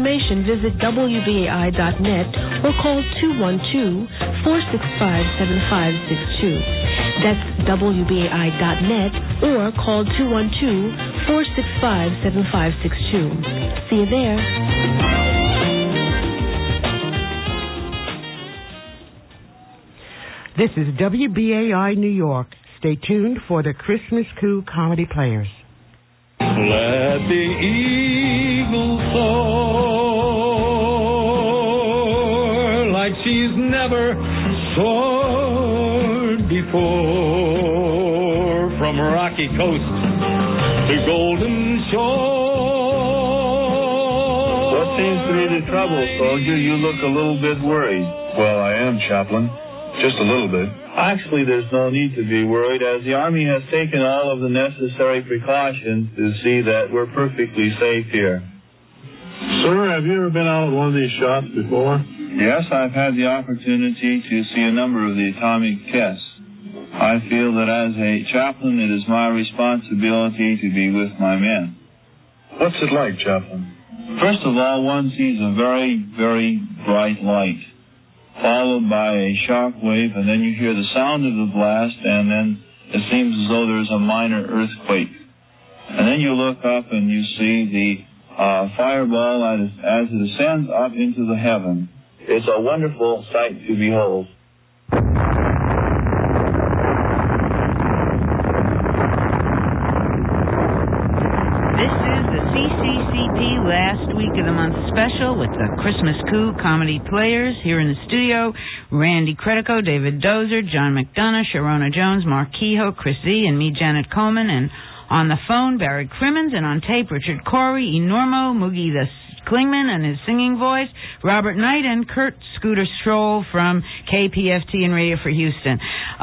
information, visit WBAI.net or call 212-465-7562. That's WBAI.net or call 212-465-7562. See you there. This is WBAI New York. Stay tuned for the Christmas Coup Comedy Players. Let the eagle soar like she's never soared before, from rocky coast to golden shore. What seems to be the trouble, soldier? You look a little bit worried. Well, I am, Chaplain. Just a little bit. Actually, there's no need to be worried, as the Army has taken all of the necessary precautions to see that we're perfectly safe here. Sir, have you ever been out at one of these shops before? Yes, I've had the opportunity to see a number of the atomic tests. I feel that as a chaplain, it is my responsibility to be with my men. What's it like, Chaplain? First of all, one sees a very, very bright light, followed by a shock wave, and then you hear the sound of the blast, and then it seems as though there's a minor earthquake. And then you look up and you see the fireball as it ascends up into the heaven. It's a wonderful sight to behold. Last week of the month special with the Christmas Coup Comedy Players here in the studio. Randy Credico, David Dozer, John McDonough, Sharona Jones, Mark Kehoe, Chris Z, and me, Janet Coleman. And on the phone, Barry Crimmins, and on tape, Richard Corey, Enormo, Moogie the Klingman and his singing voice, Robert Knight, and Kurt Scooter Stroll from KPFT and Radio for Houston.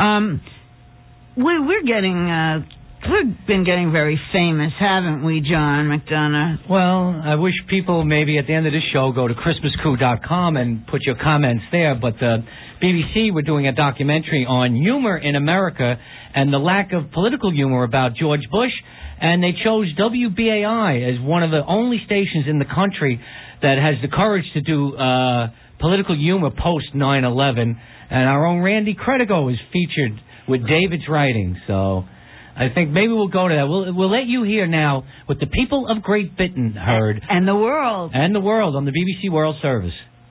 We've been getting very famous, haven't we, John McDonough? Well, I wish people maybe at the end of this show go to ChristmasCoop.com and put your comments there, but the BBC were doing a documentary on humor in America and the lack of political humor about George Bush, and they chose WBAI as one of the only stations in the country that has the courage to do political humor post 9/11, and our own Randy Credico is featured with David's writing, so I think maybe we'll go to that. We'll let you hear now what the people of Great Britain heard. And the world. And the world on the BBC World Service.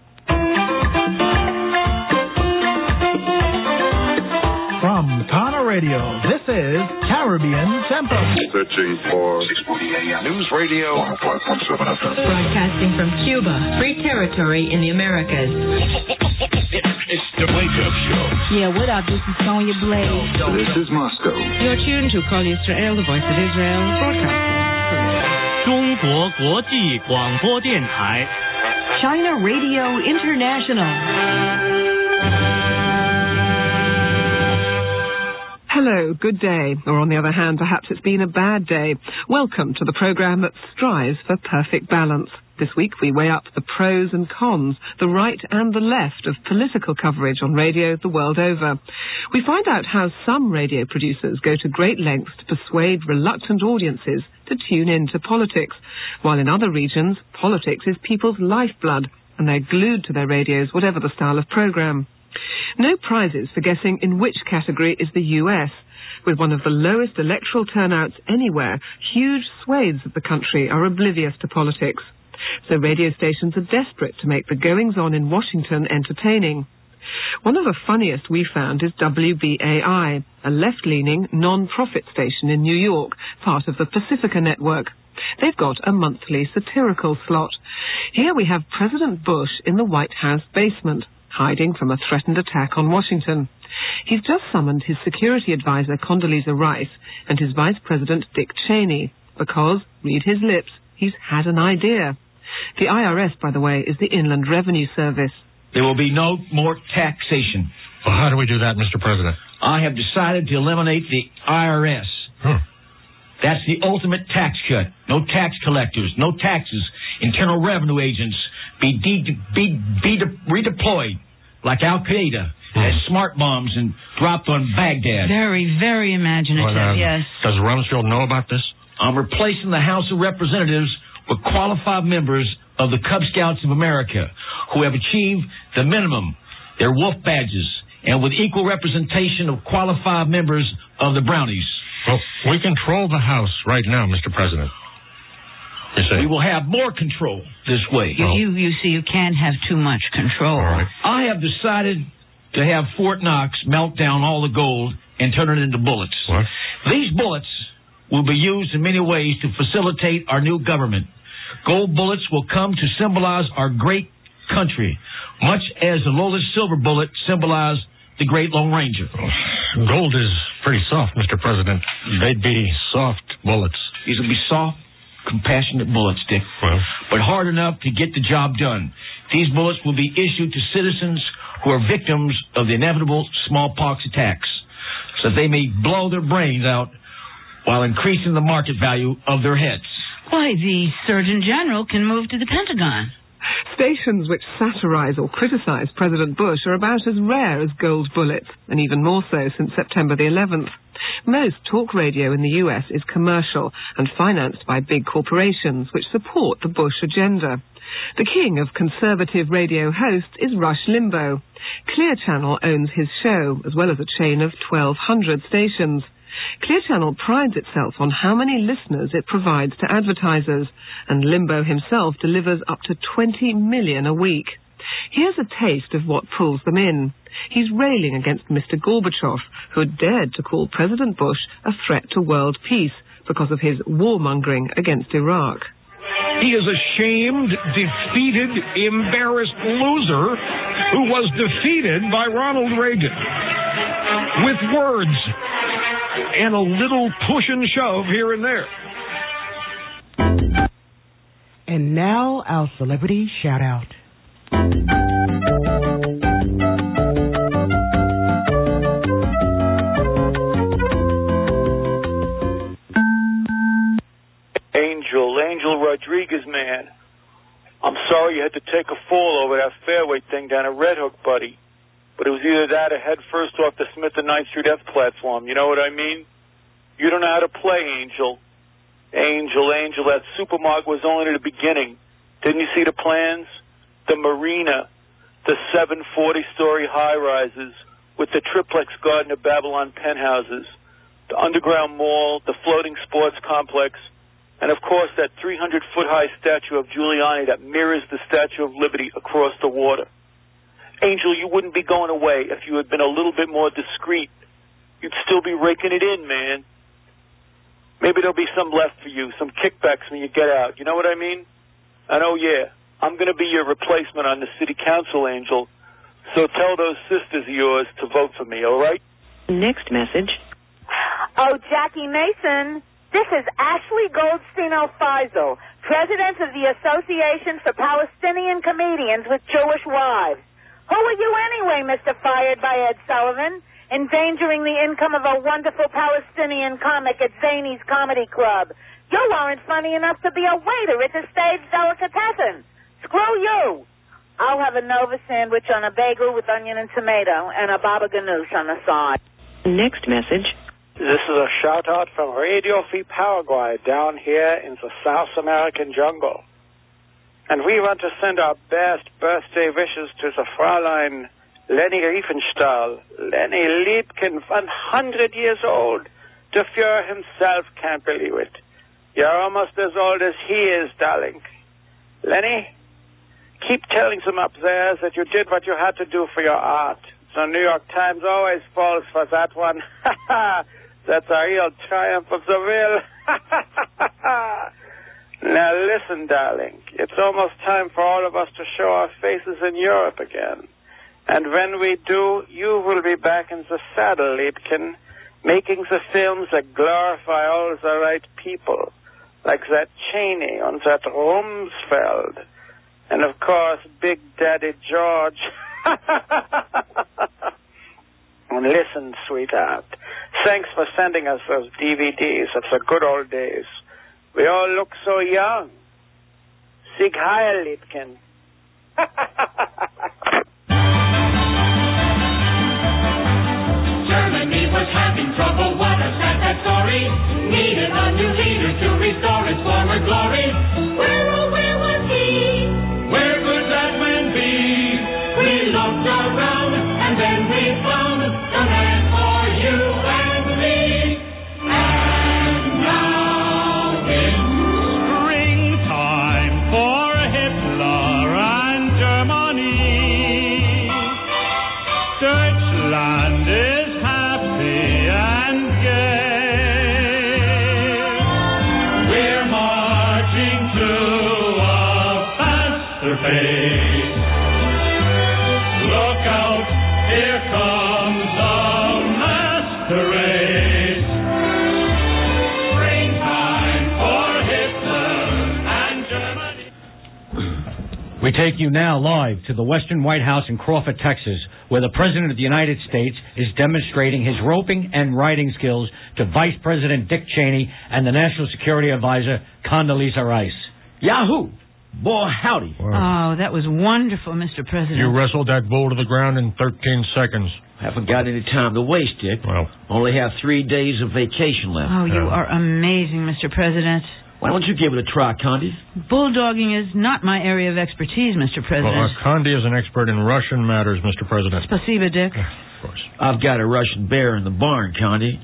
From Tana Radio, this is Caribbean Tempo. Searching for 640 AM. News Radio 105.7 FM. Broadcasting from Cuba, free territory in the Americas. It's the Wake Up Show. Yeah, what up? This is Sonya Blade. This is Moscow. You're tuned to Call Israel, the voice of Israel, broadcasting. 中国国际广播电台 China Radio International. Hello, good day. Or on the other hand, perhaps it's been a bad day. Welcome to the program that strives for perfect balance. This week we weigh up the pros and cons, the right and the left of political coverage on radio the world over. We find out how some radio producers go to great lengths to persuade reluctant audiences to tune in to politics, while in other regions, politics is people's lifeblood, and they're glued to their radios, whatever the style of program. No prizes for guessing in which category is the US. With one of the lowest electoral turnouts anywhere, huge swathes of the country are oblivious to politics. So radio stations are desperate to make the goings-on in Washington entertaining. One of the funniest we found is WBAI, a left-leaning, non-profit station in New York, part of the Pacifica Network. They've got a monthly satirical slot. Here we have President Bush in the White House basement, hiding from a threatened attack on Washington. He's just summoned his security advisor, Condoleezza Rice, and his Vice President, Dick Cheney, because, read his lips, he's had an idea. The IRS, by the way, is the Inland Revenue Service. There will be no more taxation. Well, how do we do that, Mr. President? I have decided to eliminate the IRS. That's the ultimate tax cut. No tax collectors, no taxes. Internal revenue agents be redeployed like Al-Qaeda as smart bombs and dropped on Baghdad. Very, very imaginative, yes. Does Rumsfeld know about this? I'm replacing the House of Representatives with qualified members of the Cub Scouts of America, who have achieved the minimum, their wolf badges, and with equal representation of qualified members of the Brownies. Well, we control the House right now, Mr. President. You see? We will have more control this way. You see, you can't have too much control. All right. I have decided to have Fort Knox melt down all the gold and turn it into bullets. What? These bullets will be used in many ways to facilitate our new government. Gold bullets will come to symbolize our great country, much as the lowest silver bullet symbolized the Great Lone Ranger. Gold is pretty soft, Mr. President. They'd be soft bullets. These will be soft, compassionate bullets, Dick, but hard enough to get the job done. These bullets will be issued to citizens who are victims of the inevitable smallpox attacks, so that they may blow their brains out while increasing the market value of their heads. Why, the Surgeon General can move to the Pentagon. Stations which satirize or criticize President Bush are about as rare as gold bullets, and even more so since September the 11th. Most talk radio in the US is commercial and financed by big corporations which support the Bush agenda. The king of conservative radio hosts is Rush Limbaugh. Clear Channel owns his show, as well as a chain of 1,200 stations. Clear Channel prides itself on how many listeners it provides to advertisers, and Limbaugh himself delivers up to 20 million a week. Here's a taste of what pulls them in. He's railing against Mr. Gorbachev, who had dared to call President Bush a threat to world peace because of his warmongering against Iraq. He is a shamed, defeated, embarrassed loser who was defeated by Ronald Reagan with words and a little push and shove here and there. And now our celebrity shout-out. Angel Rodriguez, man. I'm sorry you had to take a fall over that fairway thing down at Red Hook, buddy. But it was either that or head first off the Smith and 9th Street F platform. You know what I mean? You don't know how to play, Angel. Angel, that supermarket was only the beginning. Didn't you see the plans? The marina, the 740-story high-rises with the triplex Garden of Babylon penthouses, the underground mall, the floating sports complex, and, of course, that 300-foot-high statue of Giuliani that mirrors the Statue of Liberty across the water. Angel, you wouldn't be going away if you had been a little bit more discreet. You'd still be raking it in, man. Maybe there'll be some left for you, some kickbacks when you get out. You know what I mean? And, oh, yeah, I'm going to be your replacement on the city council, Angel. So tell those sisters of yours to vote for me, all right? Next message. Oh, Jackie Mason. This is Ashley Goldstein-Alfizo, president of the Association for Palestinian Comedians with Jewish Wives. Who are you anyway, Mr. Fired by Ed Sullivan, endangering the income of a wonderful Palestinian comic at Zany's Comedy Club? You aren't funny enough to be a waiter at the stage delicatessen. Screw you. I'll have a Nova sandwich on a bagel with onion and tomato and a baba ganoush on the side. Next message. This is a shout-out from Radio Free Paraguay down here in the South American jungle. And we want to send our best birthday wishes to the Fräulein Leni Riefenstahl. Leni Liebken, 100 years old. The Fuhrer himself can't believe it. You're almost as old as he is, darling. Lenny, keep telling them up there that you did what you had to do for your art. The New York Times always falls for that one. That's a real triumph of the will. Now listen, darling. It's almost time for all of us to show our faces in Europe again. And when we do, you will be back in the saddle, Liebken, making the films that glorify all the right people, like that Cheney and that Rumsfeld, and of course, Big Daddy George. And listen, sweetheart, thanks for sending us those DVDs of the good old days. We all look so young. Sieg Heil, Liebken. Germany was having trouble, what a sad story. Needed a new leader to restore its former glory. Where, oh, where was he? her face. Look out, here comes the masquerade. Springtime for Hitler and Germany. We take you now live to the Western White House in Crawford, Texas, where the President of the United States is demonstrating his roping and writing skills to Vice President Dick Cheney and the National Security Advisor Condoleezza Rice. Yahoo! Boy, howdy. Oh, that was wonderful, Mr. President. You wrestled that bull to the ground in 13 seconds. Haven't got any time to waste, Dick. Well, only have 3 days of vacation left. Oh, you are amazing, Mr. President. Why don't you give it a try, Condi? Bulldogging is not my area of expertise, Mr. President. Well, Condi is an expert in Russian matters, Mr. President. Spasiba, Dick. Of course. I've got a Russian bear in the barn, Condi.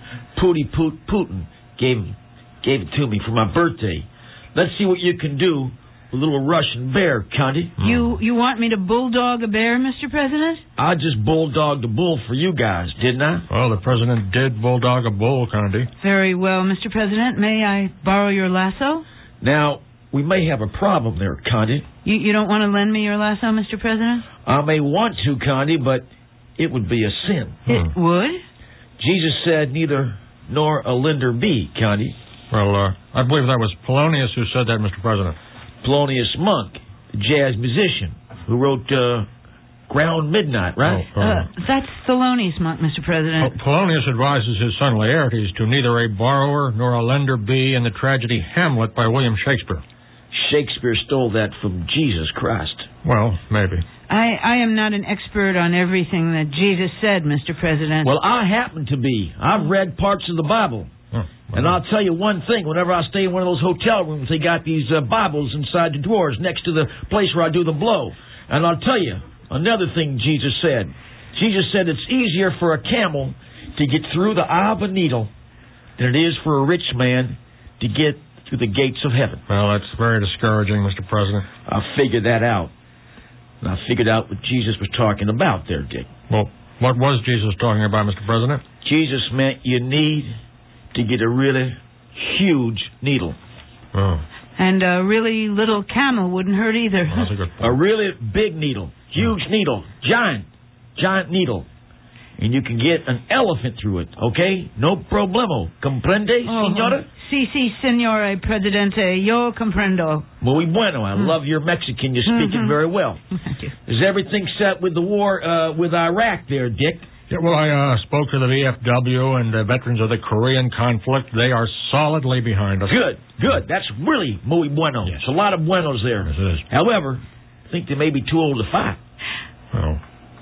Putin gave it to me for my birthday. Let's see what you can do. A little Russian bear, Condi. You want me to bulldog a bear, Mr. President? I just bulldogged a bull for you guys, didn't I? Well, the President did bulldog a bull, Condi. Very well, Mr. President. May I borrow your lasso? Now, we may have a problem there, Condi. You don't want to lend me your lasso, Mr. President? I may want to, Condi, but it would be a sin. It would? Jesus said neither nor a lender be, Condi. Well, I believe that was Polonius who said that, Mr. President. Polonius Monk, a jazz musician, who wrote Ground Midnight, right? That's Thelonious Monk, Mr. President. Polonius advises his son Laertes to neither a borrower nor a lender be in the tragedy Hamlet by William Shakespeare. Shakespeare stole that from Jesus Christ. Well, maybe. I am not an expert on everything that Jesus said, Mr. President. Well, I happen to be. I've read parts of the Bible. And I'll tell you one thing, whenever I stay in one of those hotel rooms, they got these Bibles inside the drawers next to the place where I do the blow. And I'll tell you another thing Jesus said. Jesus said it's easier for a camel to get through the eye of a needle than it is for a rich man to get through the gates of heaven. Well, that's very discouraging, Mr. President. I figured that out. And I figured out what Jesus was talking about there, Dick. Well, what was Jesus talking about, Mr. President? Jesus meant you need to get a really huge needle. Oh. And a really little camel wouldn't hurt either. Well, that's a good point. A really big needle. Huge needle. Giant needle. And you can get an elephant through it, okay? No problemo. Comprende, señora? Si, signore presidente. Yo comprendo. Muy bueno. I love your Mexican. You speak it very well. Thank you. Is everything set with the war with Iraq there, Dick? Yeah, well, I spoke to the VFW and the veterans of the Korean conflict. They are solidly behind us. Good. That's really muy bueno. Yes. It's a lot of buenos there. Yes, it is. However, I think they may be too old to fight. Oh.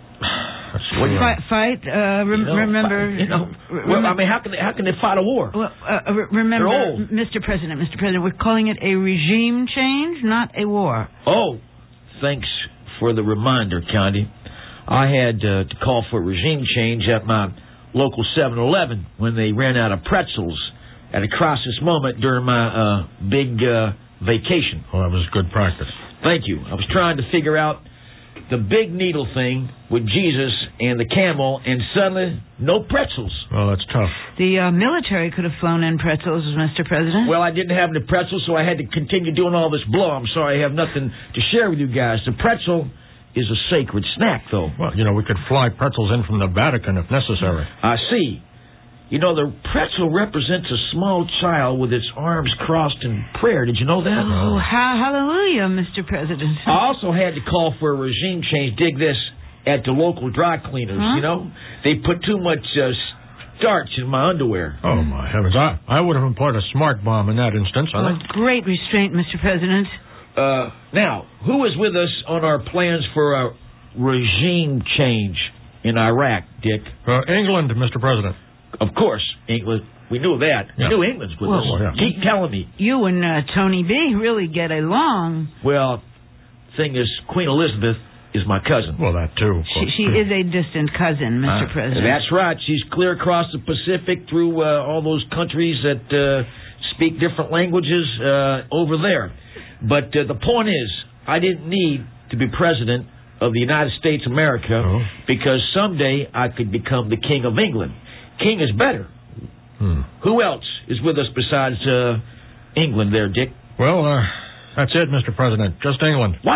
Fight. Remember. Well, I mean, how can they fight a war? Well, remember, they're old. Mr. President, we're calling it a regime change, not a war. Oh, thanks for the reminder, Condi. I had to call for a regime change at my local 7-Eleven when they ran out of pretzels at a crisis moment during my big vacation. Oh, that was good practice. Thank you. I was trying to figure out the big needle thing with Jesus and the camel, and suddenly, no pretzels. Well, that's tough. The military could have flown in pretzels, Mr. President. Well, I didn't have any pretzels, so I had to continue doing all this blow. I'm sorry I have nothing to share with you guys. The pretzel is a sacred snack, though. Well, we could fly pretzels in from the Vatican if necessary. I see. The pretzel represents a small child with its arms crossed in prayer. Did you know that? Oh, hallelujah, Mr. President. I also had to call for a regime change. Dig this, at the local dry cleaners, They put too much starch in my underwear. Oh, my heavens. I would have employed a smart bomb in that instance, I think. Great restraint, Mr. President. Now, who is with us on our plans for a regime change in Iraq, Dick? England, Mr. President. Of course, England. We knew that. Yeah. We knew England's with us. Yeah. Keep telling me. You and Tony B really get along. Well, thing is, Queen Elizabeth is my cousin. Well, that too. She is a distant cousin, Mr. President. That's right. She's clear across the Pacific through all those countries that speak different languages over there. But the point is, I didn't need to be president of the United States of America because someday I could become the King of England. King is better. Who else is with us besides England there, Dick? Well, that's it, Mr. President. Just England. What?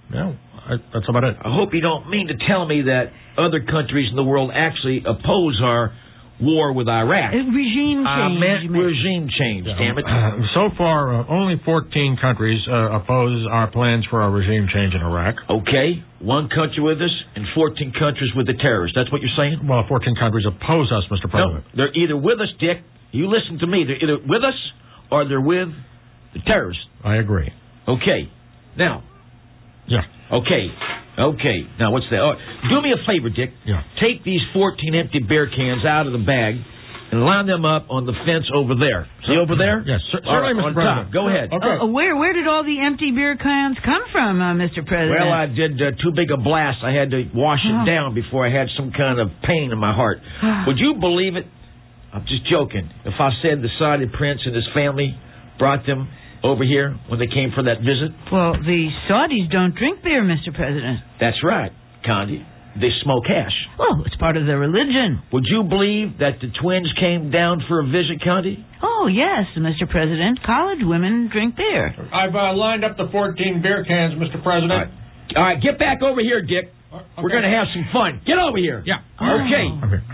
Yeah, that's about it. I hope you don't mean to tell me that other countries in the world actually oppose our war with Iraq. Regime change. I meant regime change, damn it. So far, only 14 countries oppose our plans for a regime change in Iraq. Okay, one country with us and 14 countries with the terrorists. That's what you're saying? Well, 14 countries oppose us, Mr. President. No, they're either with us, Dick. You listen to me. They're either with us or they're with the terrorists. I agree. Okay. Now. Yeah. Okay. Now, what's that? Oh, do me a favor, Dick. Yeah. Take these 14 empty beer cans out of the bag and line them up on the fence over there. See over there? Yes, certainly, Mr. President. Go ahead. Okay. Where did all the empty beer cans come from, Mr. President? Well, I did too big a blast. I had to wash it down before I had some kind of pain in my heart. Would you believe it? I'm just joking. If I said the Saudi prince and his family brought them over here when they came for that visit? Well, the Saudis don't drink beer, Mr. President. That's right, Condi. They smoke hash. Oh, it's part of their religion. Would you believe that the twins came down for a visit, Condi? Oh, yes, Mr. President. College women drink beer. I've lined up the 14 beer cans, Mr. President. All right, get back over here, Dick. Okay. We're going to have some fun. Get over here. Yeah. Okay.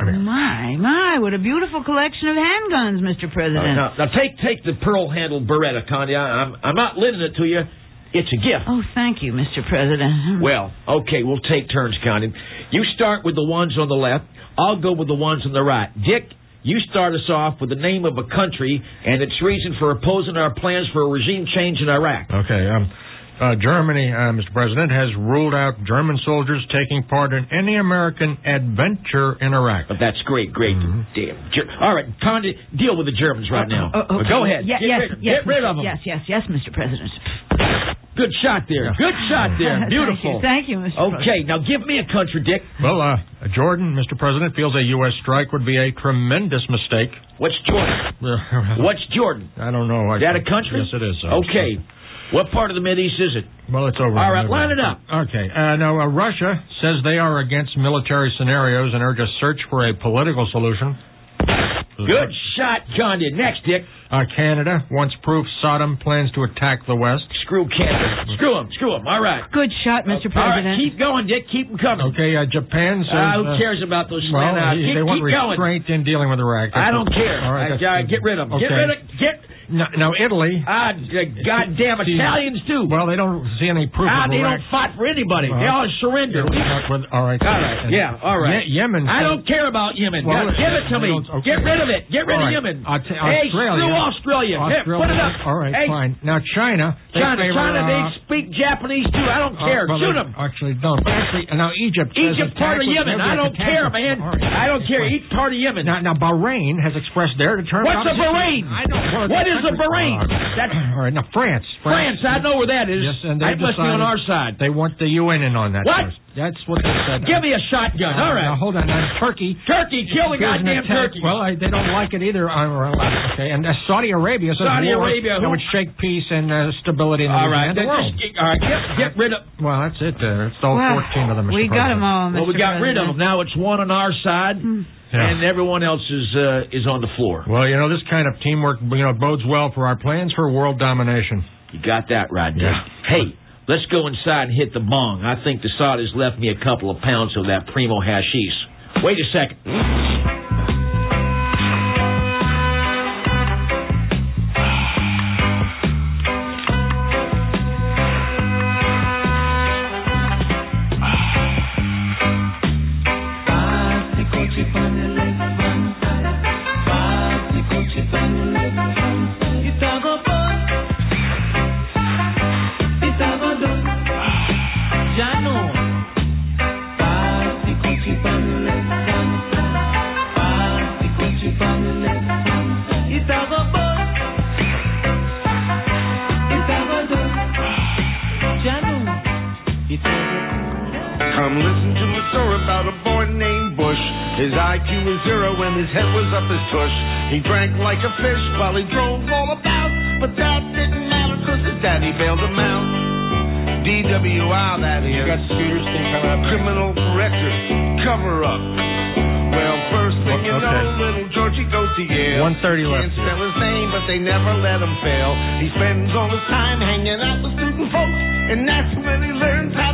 My, what a beautiful collection of handguns, Mr. President. Now take the pearl-handled Beretta, Condi. I'm not lending it to you. It's a gift. Oh, thank you, Mr. President. Well, okay, we'll take turns, Condi. You start with the ones on the left. I'll go with the ones on the right. Dick, you start us off with the name of a country and its reason for opposing our plans for a regime change in Iraq. Okay, Germany, Mr. President, has ruled out German soldiers taking part in any American adventure in Iraq. That's great. Mm-hmm. Damn. All right, Condi, deal with the Germans right now. Okay. Go ahead. Get rid of them. Yes, Mr. President. Good shot there. Beautiful. Thank you, Mr. President. Okay, now give me a country, Dick. Well, Jordan, Mr. President, feels a U.S. strike would be a tremendous mistake. What's Jordan? I don't know. Is that a country? Yes, it is. Okay. What part of the Mideast is it? Well, it's over. All right, line it up. Okay. Now, Russia says they are against military scenarios and urge a search for a political solution. Good shot, Condi. Next, Dick. Canada wants proof Saddam plans to attack the West. Screw Canada. Screw him. All right. Good shot, Mr. President. All right, keep going, Dick. Keep them coming. Okay, Japan says... who cares about those slant out? They want restraint in dealing with Iraq. I don't care. All right, get rid of them. Okay. Now, Italy... goddamn Italians, too. Well, they don't see any proof of they Iraq. don't fight for anybody. They all surrender. All right. All right. Yemen... I don't care about Yemen. Give it to me. Okay. Get rid of it. Get rid of Yemen. Hey, screw Australia. Here, put it up. All right, fine. Now, China, they speak Japanese, too. I don't care. Shoot them. Actually, don't. Now, Egypt part of Yemen. I don't care, man. I don't care. Each part of Yemen. Now, Bahrain has expressed their determination. What's a Bahrain? What is a Bahrain? All right, now, France. I know where that is. Yes, and I must be on our side. They want the UN in on that. What? That's what they said. Give me a shotgun. All right. Now, hold on. Now, Turkey. Kill the goddamn turkey. Well, they don't like it either. Okay, and Saudi Arabia says that would shake peace and stability in the region and the world. All right, get rid of... Well, that's it. It's all 14 of them, Mr. We got them all, Mr. Well, we got rid of them. Now it's one on our side, and everyone else is on the floor. Well, this kind of teamwork, bodes well for our plans for world domination. You got that right, Dick. Yeah. Hey, let's go inside and hit the bong. I think the Saudis left me a couple of pounds of that primo hashish. Wait a second. Come listen to a story about a boy named Bush. His IQ was 0 and his head was up his tush. He drank like a fish while he drove all about. But that didn't matter cause his daddy bailed him out. DWI, that is. You got Scooters thing coming up. Criminal record cover up. Well, first thing you know, little Georgie goes to Yale. 1:30 left. Can't spell his name, but they never let him fail. He spends all his time hanging out with student folks, and that's when he learns how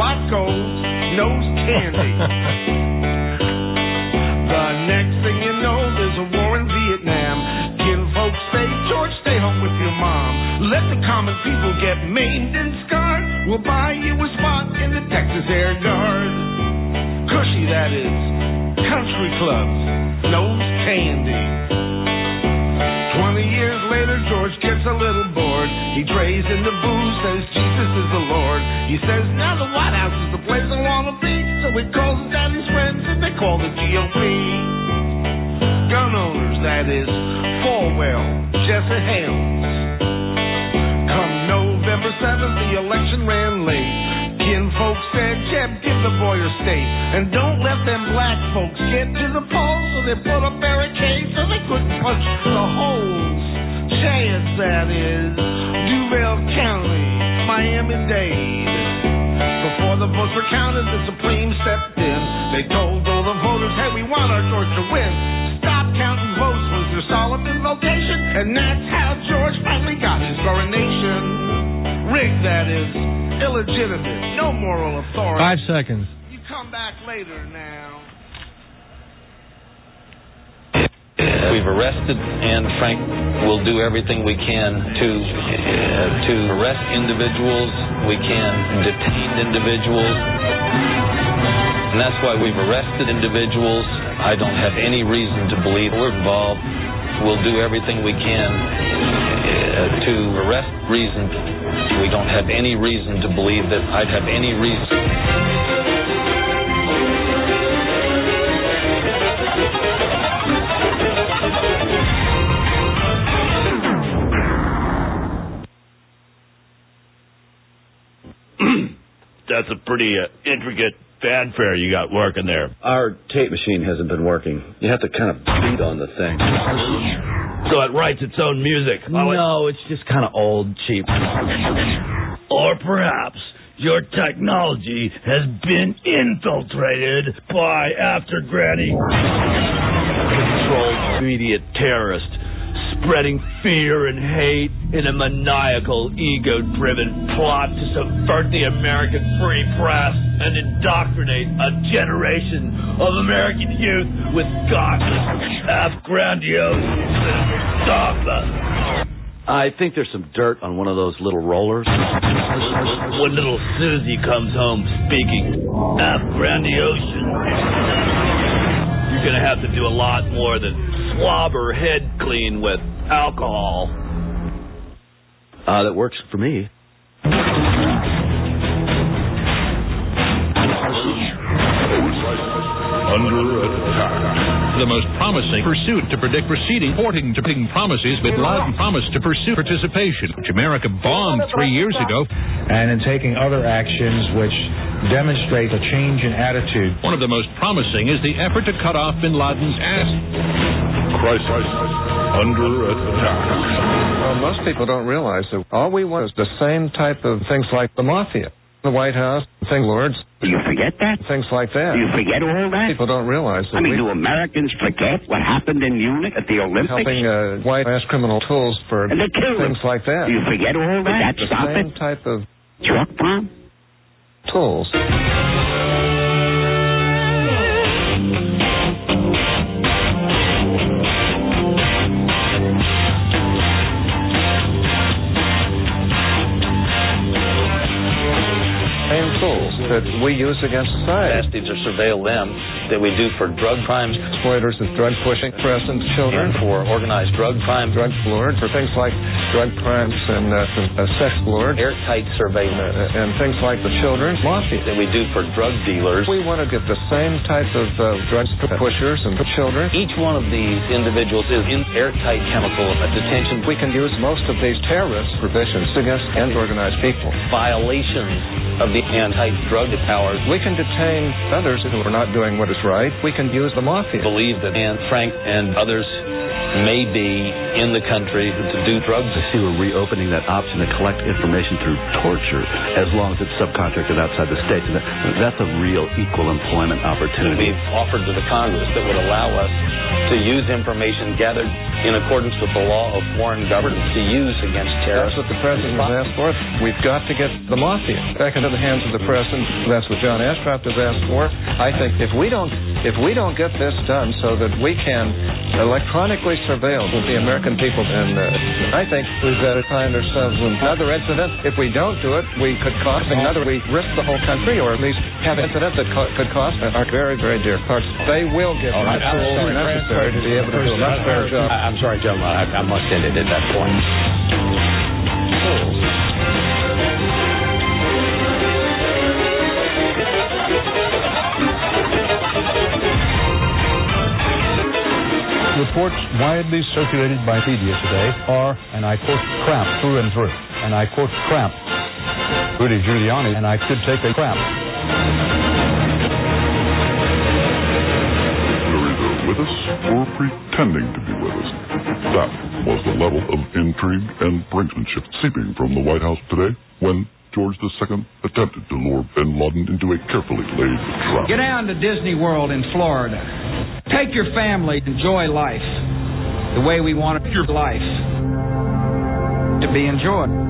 Bosco's nose candy. The next thing you know, there's a war in Vietnam. Kinfolk say, George, stay home with your mom. Let the common people get maimed and scarred. We'll buy you a spot in the Texas Air Guard. Cushy, that is. Country clubs, nose candy. 20 years later, George gets a little bored. He trays in the booze, says Jesus is the Lord. He says, now the White House is the place I want to be. So he calls his daddy's friends and they call the GOP. Gun owners, that is, Falwell, Jesse Helms. Come November 7th, the election ran late. Kinfolk said, Jeb, give the boy a state. And don't let them black folks get to the polls. So they put up barricades so they couldn't punch the holes. Chance, that is, Duval County, Miami-Dade. Before the votes were counted, the Supreme stepped in. They told all the voters, hey, we want our George to win. Stop counting votes was their solemn invocation. And that's how George finally got his coronation. Rigged, that is, illegitimate, no moral authority. 5 seconds. You come back later now. We've arrested, and Frank will do everything we can to arrest individuals. We can detain individuals, and that's why we've arrested individuals. I don't have any reason to believe we're involved. We'll do everything we can to arrest reason. We don't have any reason to believe that I'd have any reason. That's a pretty intricate fanfare you got working there. Our tape machine hasn't been working. You have to kind of beat on the thing. So it writes its own music. No, it's just kind of old, cheap. Or perhaps your technology has been infiltrated by After Granny controlled media terrorists, spreading fear and hate in a maniacal, ego-driven plot to subvert the American free press and indoctrinate a generation of American youth with godless, grandiose dogma. I think there's some dirt on one of those little rollers. When little Susie comes home speaking grandiose, you're going to have to do a lot more than swab her head clean with alcohol. That works for me. Under attack. The most promising pursuit to predict proceeding, porting to ping promises, but Laden promised to pursue participation, which America bombed 3 years ago. And in taking other actions which demonstrate a change in attitude. One of the most promising is the effort to cut off bin Laden's ass. Crisis under attack. Well, most people don't realize that all we want is the same type of things like the mafia, the White House, thing lords. Do you forget that? Things like that. Do you forget all that? People don't realize that. I mean, do Americans forget what happened in Munich at the Olympics? Helping white-ass criminal tools for and they killed things like that. Do you forget all that? The Stop same it. type of drug bomb tools. That we use against society. To surveil them that we do for drug crimes. Exploiters of drug pushing, present children. And for organized drug crime. Drug lords, for things like drug crimes and sex lords. Airtight surveillance. And things like the children's mafia. That we do for drug dealers. We want to give the same type of drug pushers and children. Each one of these individuals is in airtight chemical detention. We can use most of these terrorist provisions against organized people. Violations of the anti-drug powers. We can detain others who are not doing what is right. We can use the mafia. Believe that Frank and others may be in the country to do drugs. I see we're reopening that option to collect information through torture as long as it's subcontracted outside the state. That's a real equal employment opportunity. We've offered to the Congress that would allow us to use information gathered in accordance with the law of foreign governments to use against terrorists. That's what the president has asked for. We've got to get the mafia back into the hands of the president. That's what John Ashcroft has asked for. I think if we don't get this done so that we can electronically surveil the American people, and I think we've got to find ourselves in another incident. If we don't do it, we could cost another. We risk the whole country, or at least have an incident that could cost our very, very dear parts. They will get absolutely necessary to be able to do a much better job. I'm sorry, Joe. I must end it at that point. Reports widely circulated by media today are, and I quote, crap through and through. And I quote, crap. Rudy Giuliani, and I could take a crap. They're either with us or pretending to be with us. That was the level of intrigue and brinksmanship seeping from the White House today when George II attempted to lure bin Laden into a carefully laid trap. Get down to Disney World in Florida. Take your family, enjoy life the way we want your life to be enjoyed.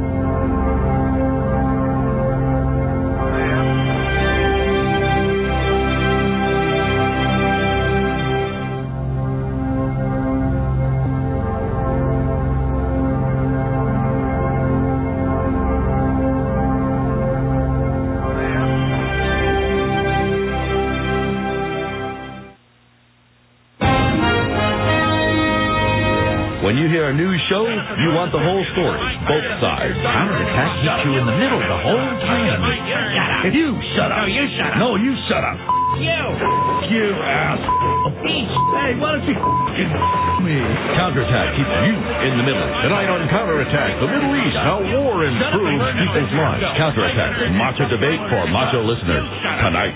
When you hear a news show, you want the whole story, both sides. Counterattack hits you in the middle the whole time. If you shut up. No, you shut up. No, you shut up. You ass. Hey, why don't you me? Counterattack keeps you in the middle. Tonight on Counterattack, the Middle East, how war improves people's lives. Counterattack, macho debate for macho listeners. Tonight.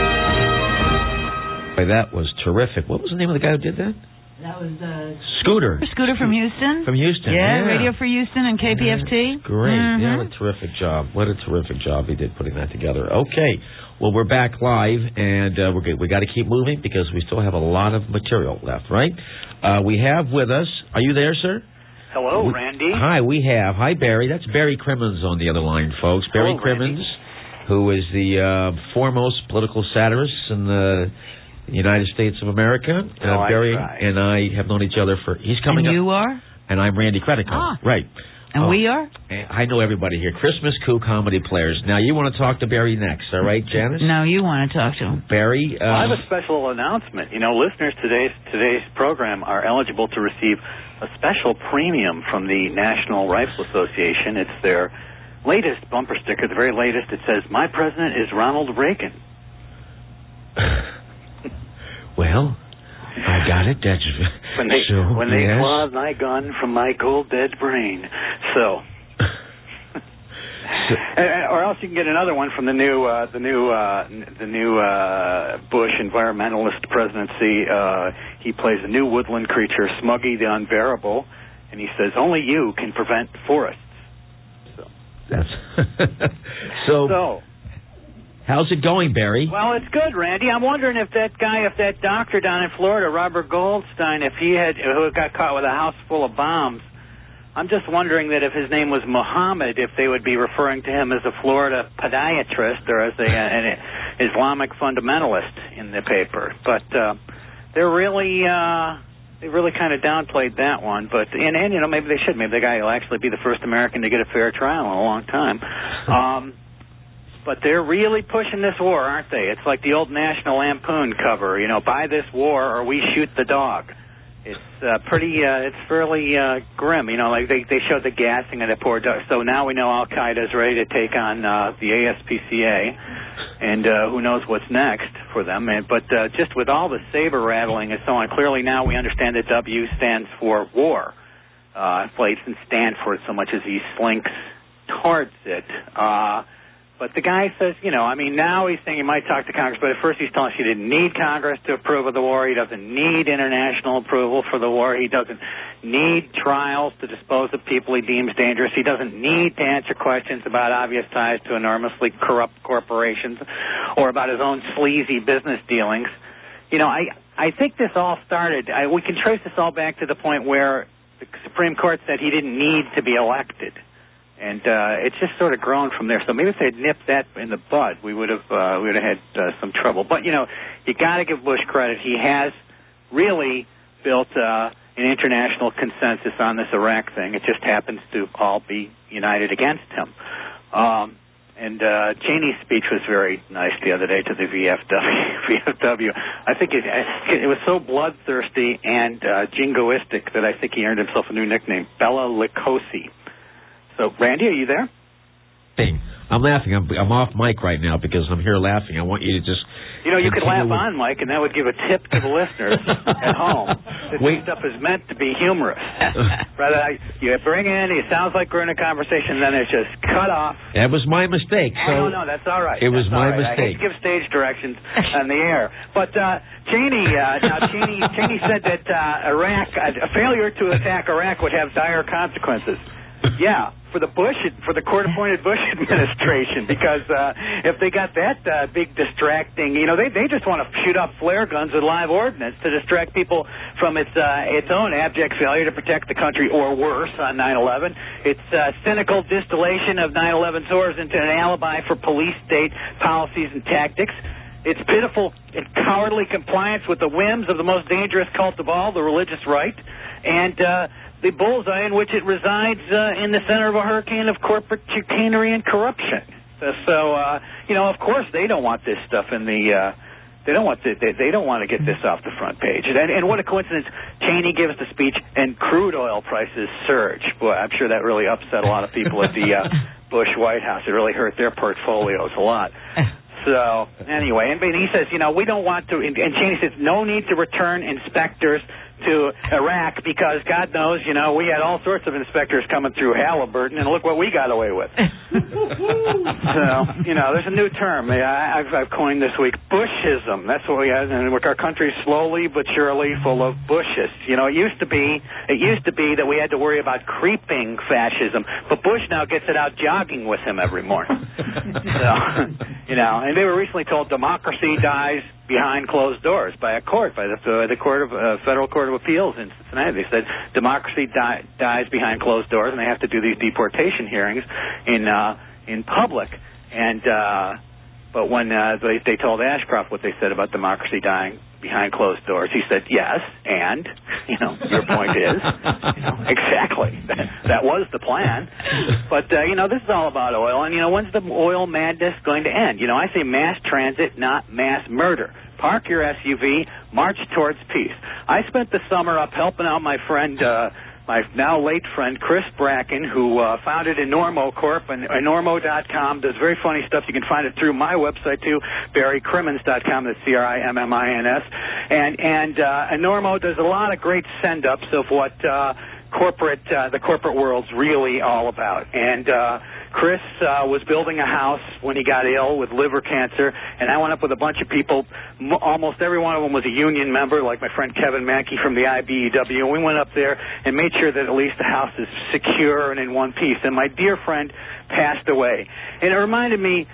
That was terrific. What was the name of the guy who did that? That was Scooter. Scooter from Houston. From Houston. Yeah, Radio for Houston and KPFT. Great. Mm-hmm. Yeah, what a terrific job. What a terrific job he did putting that together. Okay. Well, we're back live, and we're good. We got to keep moving because we still have a lot of material left, right? We have with us, are you there, sir? Hello, Randy. Hi, we have. Hi, Barry. That's Barry Crimmins on the other line, folks. Barry Crimmins, who is the foremost political satirist in the United States of America. Barry and I have known each other for... He's coming and up. you are? And I'm Randy Credico. Ah. Right. And we are? I know everybody here. Christmas Coup Comedy Players. Now, you want to talk to Barry next, all right, Janice? No, you want to talk to him. Barry? Well, I have a special announcement. You know, listeners today's program are eligible to receive a special premium from the National Rifle Association. It's their latest bumper sticker, the very latest. It says, "My president is Ronald Reagan." Well, I got it. That's when they claw my gun from my cold dead brain. So, or else you can get another one from the new Bush environmentalist presidency. He plays a new woodland creature, Smuggy the Unbearable, and he says only you can prevent forests. So that's so. How's it going, Barry? Well, it's good, Randy. I'm wondering if that doctor down in Florida, Robert Goldstein, who got caught with a house full of bombs, I'm just wondering that if his name was Muhammad, if they would be referring to him as a Florida podiatrist or as an Islamic fundamentalist in the paper. But they really kind of downplayed that one. But and you know, maybe they should. Maybe the guy will actually be the first American to get a fair trial in a long time. But they're really pushing this war, aren't they? It's like the old National Lampoon cover, you know, buy this war or we shoot the dog. It's it's fairly grim, you know, like they showed the gassing of the poor dog. So now we know Al-Qaeda is ready to take on the ASPCA, and who knows what's next for them. But just with all the saber rattling and so on, clearly now we understand that W stands for war. He doesn't stand for it so much as he slinks towards it. But the guy says, you know, I mean, now he's saying he might talk to Congress, but at first he's telling us he didn't need Congress to approve of the war. He doesn't need international approval for the war. He doesn't need trials to dispose of people he deems dangerous. He doesn't need to answer questions about obvious ties to enormously corrupt corporations or about his own sleazy business dealings. You know, I think this all started, we can trace this all back to the point where the Supreme Court said he didn't need to be elected. And it's just sort of grown from there. So maybe if they'd nipped that in the bud, we would have had some trouble. But, you got to give Bush credit. He has really built an international consensus on this Iraq thing. It just happens to all be united against him. And Cheney's speech was very nice the other day to the VFW. I think it was so bloodthirsty and jingoistic that I think he earned himself a new nickname, Bella Lugosi. So, Randy, are you there? I'm laughing. I'm off mic right now because I'm here laughing. I want you to just... you could laugh on mic, and that would give a tip to the listeners at home. This stuff is meant to be humorous. Rather, you bring in, it sounds like we're in a conversation, then it's just cut off. That was my mistake. So no, that's all right. It was my I hate mistake. to give stage directions on the air. But Cheney said that Iraq, a failure to attack Iraq would have dire consequences. Yeah, for the court-appointed Bush administration, because if they got that big distracting, they just want to shoot off flare guns with live ordnance to distract people from its own abject failure to protect the country, or worse, on 9/11. Its cynical distillation of 9/11's horrors into an alibi for police state policies and tactics. Its pitiful and cowardly compliance with the whims of the most dangerous cult of all, the religious right, and the bullseye in which it resides in the center of a hurricane of corporate chicanery and corruption. So, of course, they don't want this stuff in the. They don't want to get this off the front page. And what a coincidence! Cheney gives the speech, and crude oil prices surge. Boy, I'm sure that really upset a lot of people at the Bush White House. It really hurt their portfolios a lot. So, anyway, and he says, we don't want to, and Cheney says, no need to return inspectors to Iraq because God knows, we had all sorts of inspectors coming through Halliburton, and look what we got away with. So, there's a new term I've coined this week, Bushism. That's what we have, and our country's slowly but surely full of Bushists. It used to be that we had to worry about creeping fascism, but Bush now gets it out jogging with him every morning. So, and they were recently told democracy dies behind closed doors by a court, by the Federal Court of Appeals in Cincinnati. They said democracy dies behind closed doors, and they have to do these deportation hearings in public. And but when they told Ashcroft what they said about democracy dying behind closed doors, he said yes, and your point is exactly that was the plan. But this is all about oil, and when's the oil madness going to end? I say mass transit, not mass murder. Park your SUV, march towards peace. I spent the summer up helping out my friend, my now late friend, Chris Bracken, who founded Enormo Corp. And Enormo.com does very funny stuff. You can find it through my website, too, BarryCrimmins.com. That's CRIMMINS. And Enormo does a lot of great send-ups of what the corporate world's really all about. And Chris was building a house when he got ill with liver cancer, and I went up with a bunch of people. Almost every one of them was a union member, like my friend Kevin Mackey from the IBEW, and we went up there and made sure that at least the house is secure and in one piece. And my dear friend passed away. And it reminded me,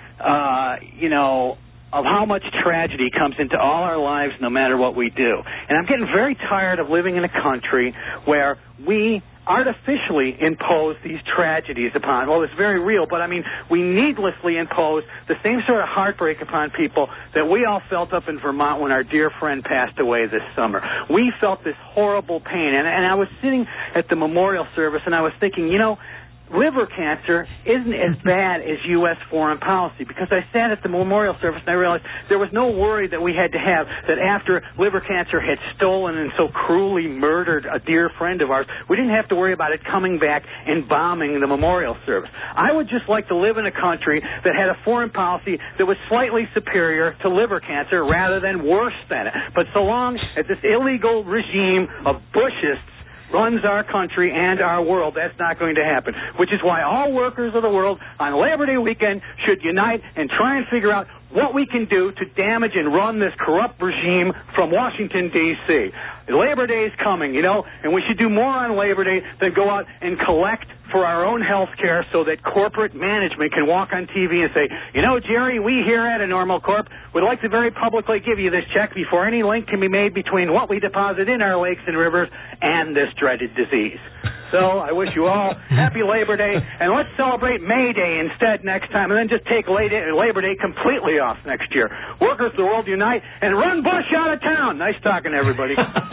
of how much tragedy comes into all our lives no matter what we do. And I'm getting very tired of living in a country where we artificially impose these tragedies upon. Well, it's very real, but we needlessly impose the same sort of heartbreak upon people that we all felt up in Vermont when our dear friend passed away this summer. We felt this horrible pain, and I was sitting at the memorial service, and I was thinking, liver cancer isn't as bad as U.S. foreign policy, because I sat at the memorial service and I realized there was no worry that we had to have that after liver cancer had stolen and so cruelly murdered a dear friend of ours, we didn't have to worry about it coming back and bombing the memorial service. I would just like to live in a country that had a foreign policy that was slightly superior to liver cancer rather than worse than it. But so long as this illegal regime of Bushists runs our country and our world, that's not going to happen, which is why all workers of the world on Labor Day weekend should unite and try and figure out what we can do to damage and run this corrupt regime from Washington, D.C. Labor Day is coming, and we should do more on Labor Day than go out and collect for our own health care so that corporate management can walk on TV and say, you know, Jerry, we here at Enormal Corp would like to very publicly give you this check before any link can be made between what we deposit in our lakes and rivers and this dreaded disease. So I wish you all happy Labor Day, and let's celebrate May Day instead next time, and then just take Labor Day completely off next year. Workers of the world unite and run Bush out of town. Nice talking to everybody.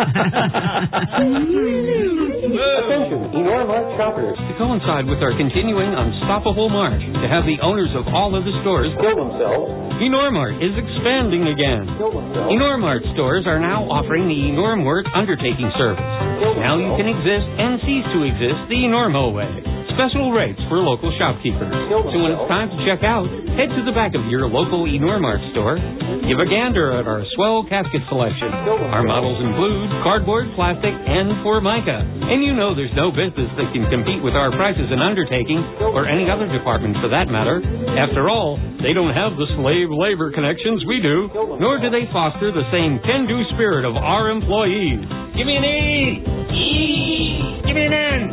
Attention, Enormart shoppers. To coincide with our continuing unstoppable march to have the owners of all of the stores kill themselves, Enormart is expanding again. Enormart stores are now offering the Enormart undertaking service. Now you can exist and cease to exist the Enormo way. Special rates for local shopkeepers. So when it's time to check out, head to the back of your local Enormart store. Give a gander at our swell casket selection. Our models include cardboard, plastic, and Formica. And you know there's no business that can compete with our prices in undertaking, or any other department for that matter. After all, they don't have the slave labor connections we do, nor do they foster the same can-do spirit of our employees. Give me an E! E! Give me an N!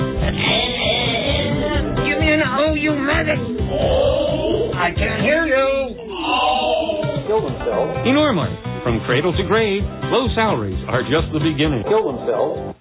Give me an O, you medic! I can't hear you! Kill themselves. Enormart. From cradle to grave, low salaries are just the beginning. Kill themselves.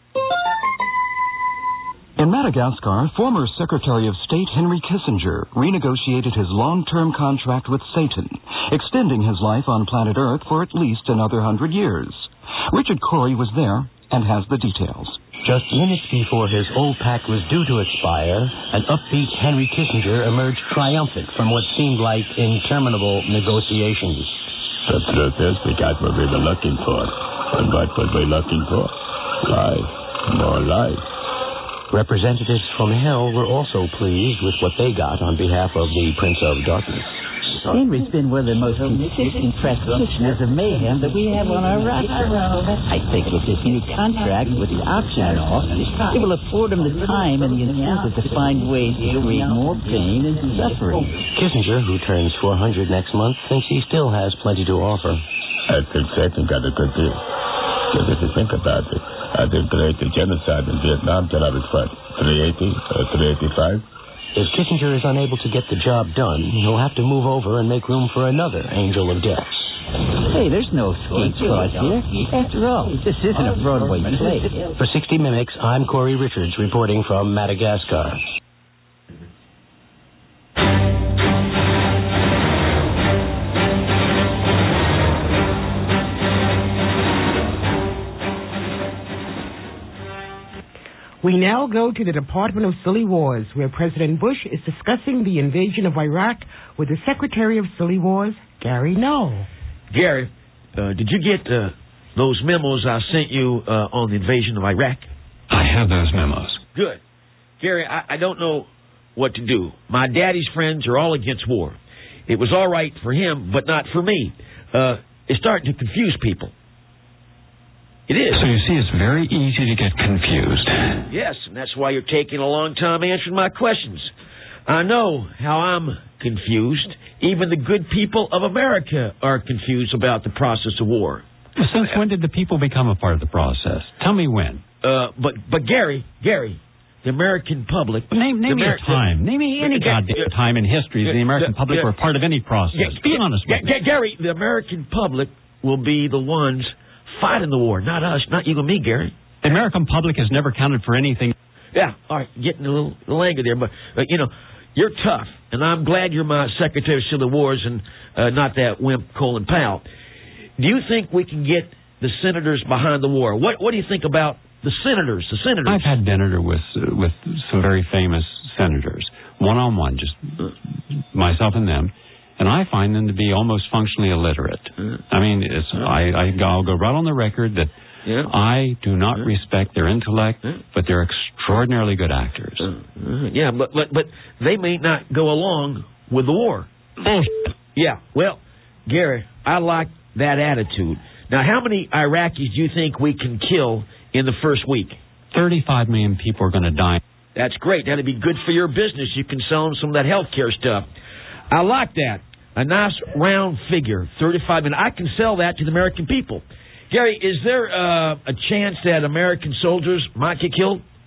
In Madagascar, former Secretary of State Henry Kissinger renegotiated his long-term contract with Satan, extending his life on planet Earth for at least another 100 years. Richard Corey was there and has the details. Just minutes before his old pact was due to expire, an upbeat Henry Kissinger emerged triumphant from what seemed like interminable negotiations. The truth is, we got what we were looking for. And what were we looking for? Life. More life. Representatives from hell were also pleased with what they got on behalf of the Prince of Darkness. Henry's been one of the most consistent practitioners of mayhem that we have on our roster. I think with this new contract with the option off, it will afford him the time and the incentive to find ways to create more pain and suffering. Kissinger, who turns 400 next month, thinks he still has plenty to offer. I think Satan got a good deal. Because if you think about it, I didn't create the genocide in Vietnam till I was, 385? If Kissinger is unable to get the job done, he'll have to move over and make room for another angel of death. Hey, there's no escape clause here. After all, this isn't a Broadway play. For 60 Minutes, I'm Corey Richards reporting from Madagascar. We now go to the Department of Silly Wars, where President Bush is discussing the invasion of Iraq with the Secretary of Silly Wars, Gary Null. Gary, did you get those memos I sent you on the invasion of Iraq? I have those memos. Good. Gary, I don't know what to do. My daddy's friends are all against war. It was all right for him, but not for me. It's starting to confuse people. It is. So you see, it's very easy to get confused. Yes, and that's why you're taking a long time answering my questions. I know how I'm confused. Even the good people of America are confused about the process of war. Since when did the people become a part of the process? Tell me when. But Gary, the American public... Name me a time. Name me any goddamn time in history the American public were a part of any process. Be honest with me. Gary, the American public will be the ones fighting the war, not us, not you and me, Gary. The American public has never counted for anything. Yeah, all right, getting a little angry there, but you're tough, and I'm glad you're my Secretary of Civil Wars and not that wimp Colin Powell. Do you think we can get the senators behind the war? What do you think about the senators? I've had dinner with some very famous senators, one-on-one, just myself and them. And I find them to be almost functionally illiterate. I mean, I'll go right on the record that I do not respect their intellect, but they're extraordinarily good actors. Yeah, but they may not go along with the war. Bullshit. Yeah, well, Gary, I like that attitude. Now, how many Iraqis do you think we can kill in the first week? 35 million people are going to die. That's great. That'd be good for your business. You can sell them some of that health care stuff. I like that. A nice round figure, 35 million. I can sell that to the American people. Gary, is there a chance that American soldiers might get killed?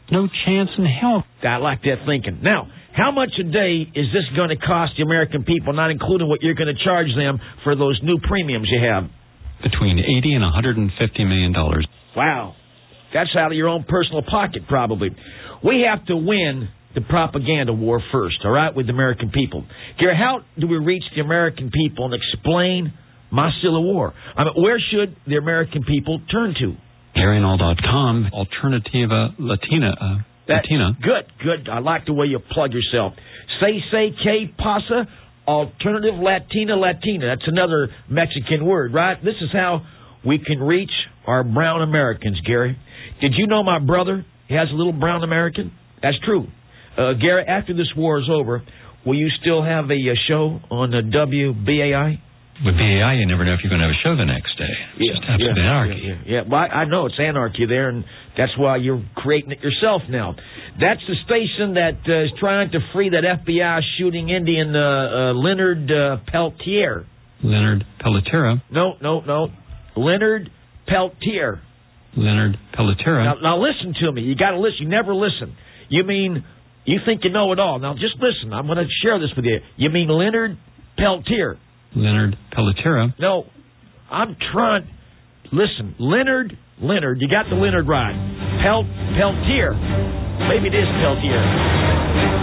No chance in hell. I like that thinking. Now, how much a day is this going to cost the American people, not including what you're going to charge them for those new premiums you have? Between $80 and $150 million. Wow. That's out of your own personal pocket, probably. We have to win the propaganda war first, all right, with the American people. Gary, how do we reach the American people and explain Massilla War? I mean, where should the American people turn to? GaryNull.com, Alternativa Latina. Latina. Good. I like the way you plug yourself. Say, que pasa, Alternative Latina. That's another Mexican word, right? This is how we can reach our brown Americans, Gary. Did you know my brother has a little brown American? That's true. Gary, after this war is over, will you still have a show on the WBAI? With BAI, you never know if you're going to have a show the next day. It's just absolute anarchy. Yeah. Well, I know it's anarchy there, and that's why you're creating it yourself now. That's the station that is trying to free that FBI shooting Indian Leonard Peltier. Leonard Peltier? No. Leonard Peltier. Leonard Peltier. Now listen to me. You got to listen. You never listen. You mean, you think you know it all. Now just listen. I'm going to share this with you. You mean Leonard Peltier. Leonard Peltier. No, I'm trying. Listen, Leonard. You got the Leonard right. Peltier. Maybe it is Peltier.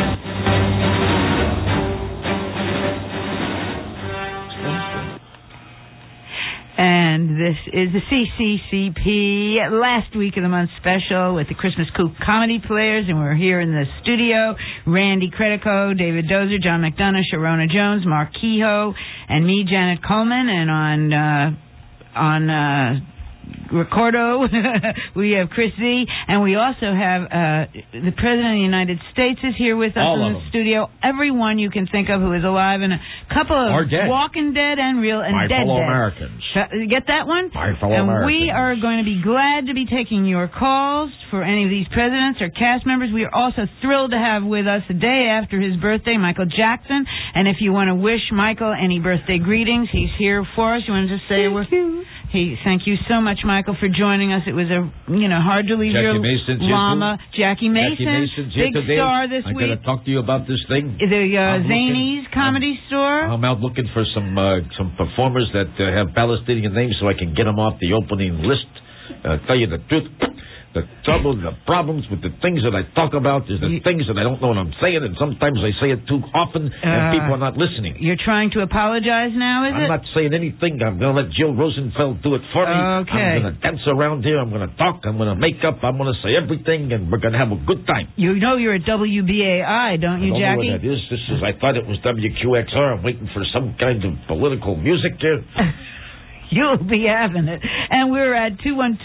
And this is the CCCP last week of the month special with the Christmas Coup Comedy Players, and we're here in the studio. Randy Credico, David Dozer, John McDonough, Sharona Jones, Mark Kehoe, and me, Janet Coleman. And on Ricordo, we have Chris Z, and we also have the President of the United States is here with us in the studio. Everyone you can think of who is alive, and a couple of walking dead and real and my dead fellow dead. Americans. Get that one? My fellow and Americans. we are going to be glad to be taking your calls for any of these presidents or cast members. We are also thrilled to have with us the day after his birthday, Michael Jackson. And if you want to wish Michael any birthday greetings, he's here for us. You want to just say a word? Thank you so much, Michael, for joining us. It was hard to leave your llama. Jackie Mason's big star this week. I'm going to talk to you about this thing. The Zanies Comedy Store. I'm out looking for some performers that have Palestinian names so I can get them off the opening list. Tell you the truth. The trouble, the problems with the things that I talk about is the things that I don't know what I'm saying, and sometimes I say it too often, and people are not listening. You're trying to apologize now, is it? I'm not saying anything. I'm going to let Jill Rosenfeld do it for me. Okay. I'm going to dance around here. I'm going to talk. I'm going to make up. I'm going to say everything, and we're going to have a good time. You know you're at WBAI, don't you, Jackie? I don't know what that is. I thought it was WQXR. I'm waiting for some kind of political music here. You'll be having it. And we're at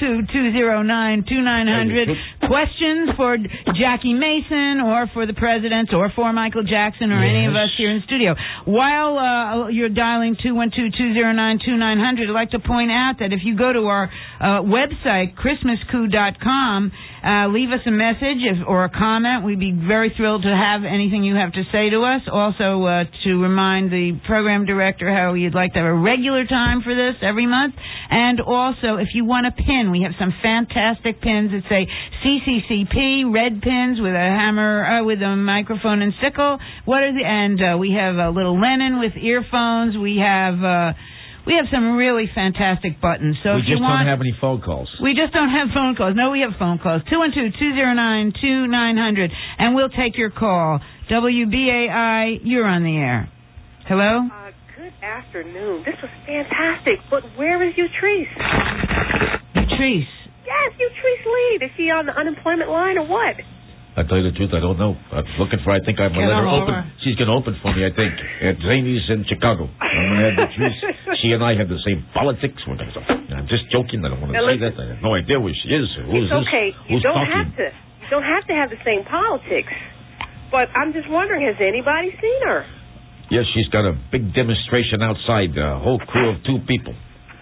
212-209-2900. Questions for Jackie Mason or for the presidents or for Michael Jackson or any of us here in the studio. While you're dialing 212-209-2900, I'd like to point out that if you go to our website, ChristmasCoop.com, leave us a message or a comment. We'd be very thrilled to have anything you have to say to us. Also, to remind the program director how you'd like to have a regular time for this every month. And also, if you want a pin, we have some fantastic pins that say CCCP, red pins with a hammer, with a microphone and sickle. And we have a little Lennon with earphones. We have some really fantastic buttons. So we just don't have any phone calls. We just don't have phone calls. No, we have phone calls. 212-209-2900. And we'll take your call. WBAI, you're on the air. Hello? Good afternoon. This was fantastic. But where is Utrice? Utrice? Yes, Utrice Lead. Is she on the unemployment line or what? I'll tell you the truth, I don't know. I'm looking for, I think I'm going to let her open. She's going to open for me, I think, at Zanies in Chicago. I'm going to have Utrice. She and I have the same politics. I'm just joking. I don't want to say that. I have no idea where she is. It's okay. You don't have to have the same politics. But I'm just wondering, has anybody seen her? Yes, she's got a big demonstration outside, a whole crew of 2 people.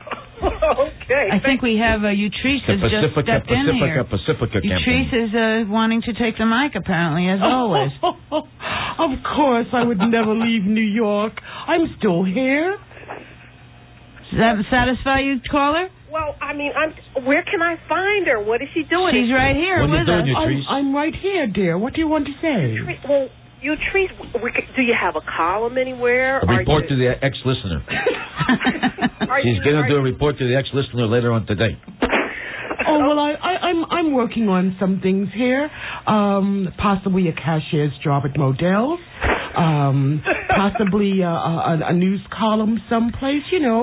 Okay. I think we have Utrice has just stepped in here. Pacifica Utrice is wanting to take the mic, apparently, as always. Of course, I would never leave New York. I'm still here. Does that satisfy you, caller? Well, I mean, where can I find her? What is she doing? She's right here with us. I'm right here, dear. What do you want to say? Well, Utrice, do you have a column anywhere? A report to the ex-listener. She's going to do a report to the ex-listener later on today. Oh, well, I'm working on some things here. Possibly a cashier's job at Modell's. Possibly a news column someplace,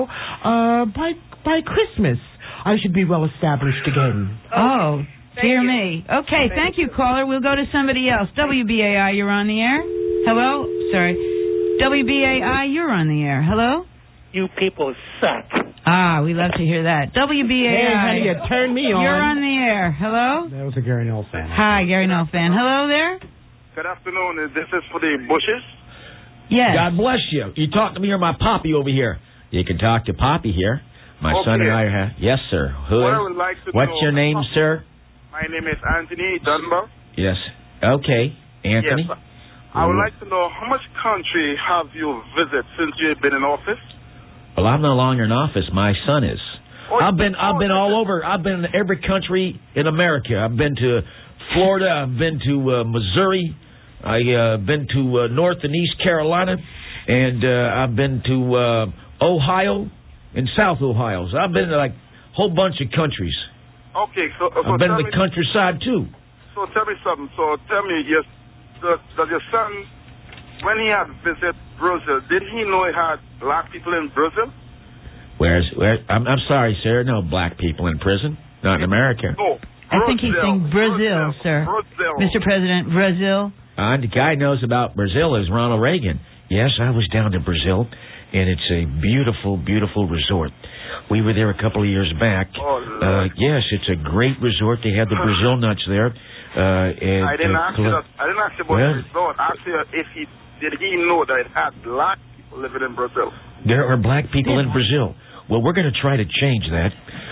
by Christmas. I should be well established again. Oh, dear me. Okay, thank you, caller. We'll go to somebody else. WBAI, you're on the air. Hello? Sorry. WBAI, you're on the air. Hello? You people suck. Ah, we love to hear that. WBAI. Hey, honey, you turned me on. You're on the air. Hello? That was a Gary Knoll fan. Hi, Gary Knoll fan. Hello there? Good afternoon. This is for the Bushes. Yes. God bless you. You talk to me or my Poppy over here? You can talk to Poppy here. My son and I are... Yes, sir. What's your name, sir? My name is Anthony Dunbar. Yes. Okay. Anthony? Yes. I would like to know how much country have you visited since you've been in office? Well, I'm no longer in office. My son is. I've been all over. I've been in every country in America. I've been to Florida. I've been to Missouri. I've been to North and East Carolina. And I've been to Ohio and South Ohio. So I've been to like a whole bunch of countries. Okay. So I've been to the countryside, too. So tell me something. So tell me, does your son, when he had visited Brazil, did he know he had black people in Brazil? I'm sorry, sir. No black people in prison. Not in America. No. I think he's saying Brazil, sir. Brazil. Mr. President, Brazil. The guy knows about Brazil is Ronald Reagan. Yes, I was down to Brazil, and it's a beautiful, beautiful resort. We were there a couple of years back. Yes, it's a great resort. They have the Brazil nuts there. I didn't ask you about the resort. I asked you did he know that it had black people living in Brazil? There are black people in Brazil. Well, we're going to try to change that.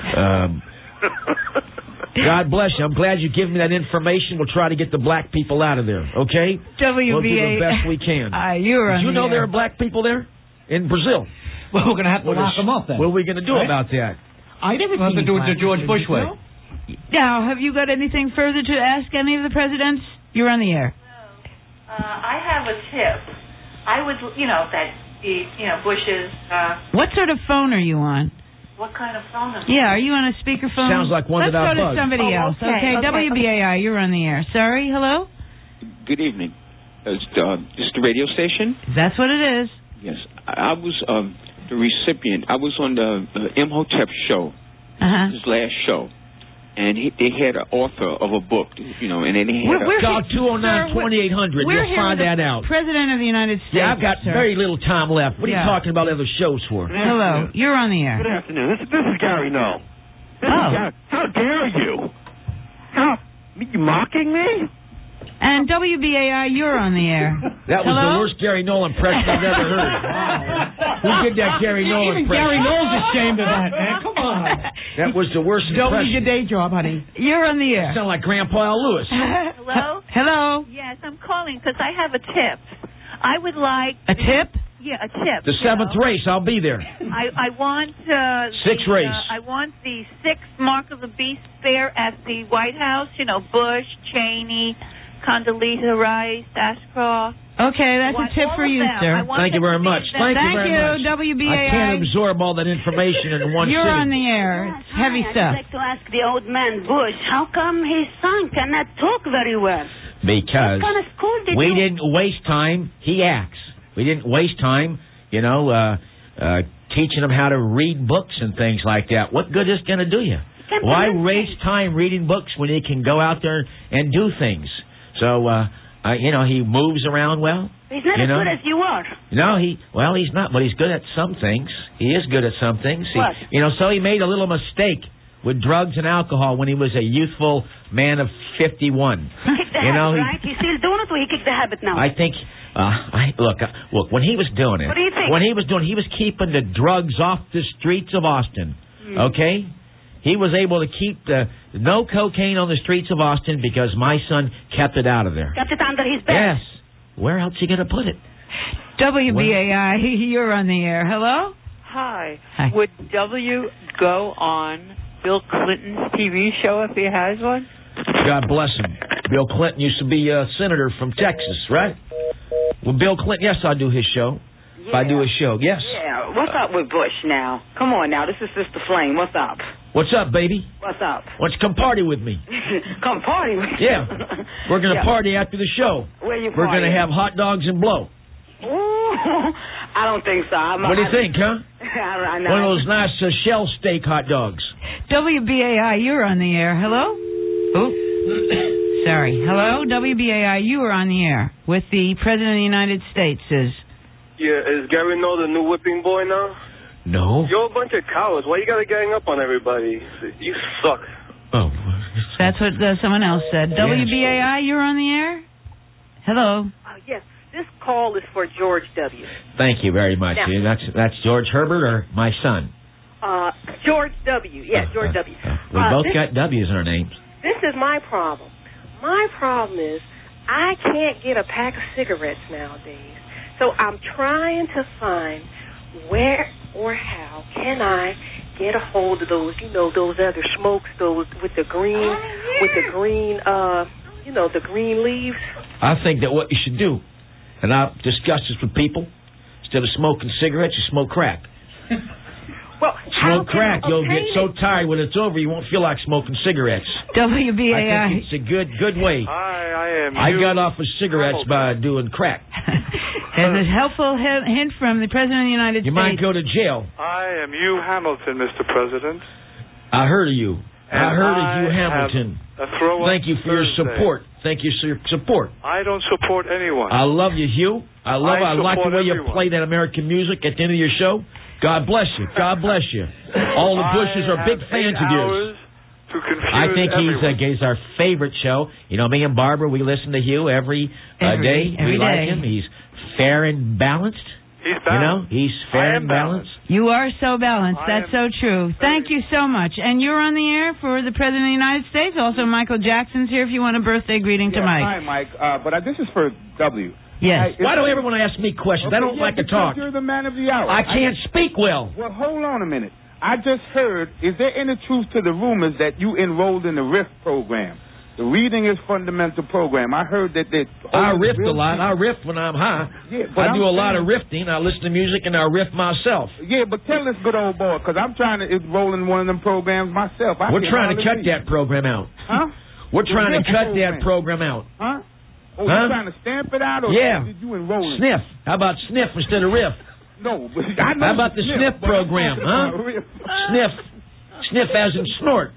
God bless you. I'm glad you gave me that information. We'll try to get the black people out of there, okay? We'll do the best we can. Did you know there are black people there in Brazil? Well, we're going to have to lock them up then. What are we going to do about that? I never have to do it the George Bush way. Now, have you got anything further to ask any of the presidents? You're on the air. I have a tip. I would, Bush's... What sort of phone are you on? What kind of phone? Yeah, are you on a speakerphone? Sounds like one Let's without go to bugs. somebody else. Okay, WBAI, you're on the air. Sorry, hello? Good evening. Is the radio station? That's what it is. Yes. I was the recipient. I was on the Imhotep show, his last show. And they had an author of a book, and then he had Call 209-2800. You'll find that out. President of the United States. Yeah, I've got very little time left. What are you talking about other shows for? Hello, you're on the air. Good afternoon. This is Gary Knoll. How dare you? You mocking me? And WBAI, you're on the air. That was the worst Gary Knoll impression I've ever heard. Who did that Gary Knoll impression? Even Gary Knoll's ashamed of that, man. Come on. That was the worst impression. Don't need your day job, honey. You're on the air. You sound like Grandpa Lewis. Hello? Hello? Yes, I'm calling because I have a tip. I would like... A tip? Yeah, a tip. The 7th race, I'll be there. I want... 6th race. I want the 6th Mark of the Beast fair at the White House. Bush, Cheney... Condoleezza Rice, Ashcroft. Okay, that's a tip for you, sir. Thank you very much. Thank you very much. WBAI. I can't absorb all that information in one You're sitting. on the air. It's heavy stuff. I'd like to ask the old man Bush, how come his son cannot talk very well? Because what kind of school did we didn't waste time. He acts. We didn't waste time, teaching him how to read books and things like that. What good is it going to do you? Why waste time reading books when he can go out there and do things? So, he moves around well. He's not as good as you are. No, he's not, but he's good at some things. He is good at some things. What? So he made a little mistake with drugs and alcohol when he was a youthful man of 51. He kicked the habit, right? He's still doing it, or he kicked the habit now? I think, look, when he was doing it, what do you think? When he was keeping the drugs off the streets of Austin, okay? He was able to keep no cocaine on the streets of Austin because my son kept it out of there. Kept it under his bed? Yes. Where else are you going to put it? WBAI, you're on the air. Hello? Hi. Hi. Would W go on Bill Clinton's TV show if he has one? God bless him. Bill Clinton used to be a senator from Texas, right? Well, Bill Clinton, yes, I do his show. Yeah. If I do his show, yes. Yeah. What's up with Bush now? Come on now. This is Sister Flame. What's up? What's up, baby? What's up? Why don't you come party with me? Come party with you. Yeah. We're going to party after the show. Where you We're going to partying? have hot dogs and blow. Ooh, I don't think so. What do you think, huh? I know. One of those nice shell steak hot dogs. WBAI, you're on the air. Hello? Oh, sorry. Hello, WBAI, you are on the air with the President of the United States. Yeah, is Gary Null the new whipping boy now? No. You're a bunch of cowards. Why you gotta gang up on everybody? You suck. Oh. That's what someone else said. Yes. WBAI, you're on the air? Hello. Yes, this call is for George W. Thank you very much. Now- That's George Herbert or my son? George W. Yes, George W. We both got W's in our names. This is my problem. My problem is I can't get a pack of cigarettes nowadays. So I'm trying to find where or how can I get a hold of those, those other smokes, those with the green, the green leaves. I think that what you should do, and I've discussed this with people, instead of smoking cigarettes, you smoke crack. Well, smoke crack, you'll get so tired when it's over you won't feel like smoking cigarettes. WBAI. I think it's a good way. Hi, I got off of cigarettes by doing crack. There's a helpful hint from the President of the United States. You might go to jail. I am Hugh Hamilton, Mr. President. I heard of you. I heard of you, Hamilton. Thank you for your support. Thank you for your support. I don't support anyone. I love you, Hugh. I like the way you play that American music at the end of your show. God bless you. God bless you. All the Bushes are big fans of yours. I think he's our favorite show. You know, me and Barbara, we listen to Hugh every day. We like him. He's fair and balanced. He's balanced. He's fair and balanced. You are so balanced. That's so true. Thank you so much. And you're on the air for the President of the United States. Also, Michael Jackson's here if you want a birthday greeting to Mike. Hi, Mike. But this is for W. Yes. Why do everyone ask me questions? I don't like to talk. You're the man of the hour. I can't speak well. Well, hold on a minute. I just heard, is there any truth to the rumors that you enrolled in the RIF program? The Reading is Fundamental program. I heard that they... I riff a lot. I riff when I'm high. Yeah, but I do a lot of rifting. I listen to music and I riff myself. Yeah, but tell this good old boy, because I'm trying to enroll in one of them programs myself. We're trying to cut that program out. Huh? We're trying to cut that program out. Huh? Oh, you're trying to stamp it out, or did you enroll in? Sniff. How about sniff instead of riff? No, but I know. How about the sniff program, huh? Sniff. Sniff as in snort.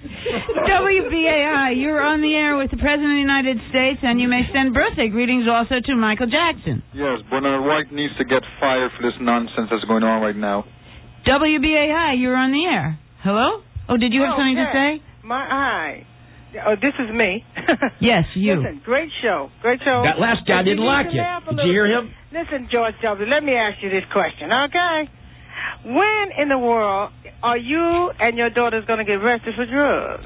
WBAI, you're on the air with the President of the United States, and you may send birthday greetings also to Michael Jackson. Yes, Bernard White needs to get fired for this nonsense that's going on right now. WBAI, you're on the air. Hello? Oh, did you have something to say? Hi. This is me. Yes, you. Listen, great show. Great show. That last guy didn't like it. Did you hear him? Listen, George W., let me ask you this question, okay? When in the world are you and your daughters going to get arrested for drugs?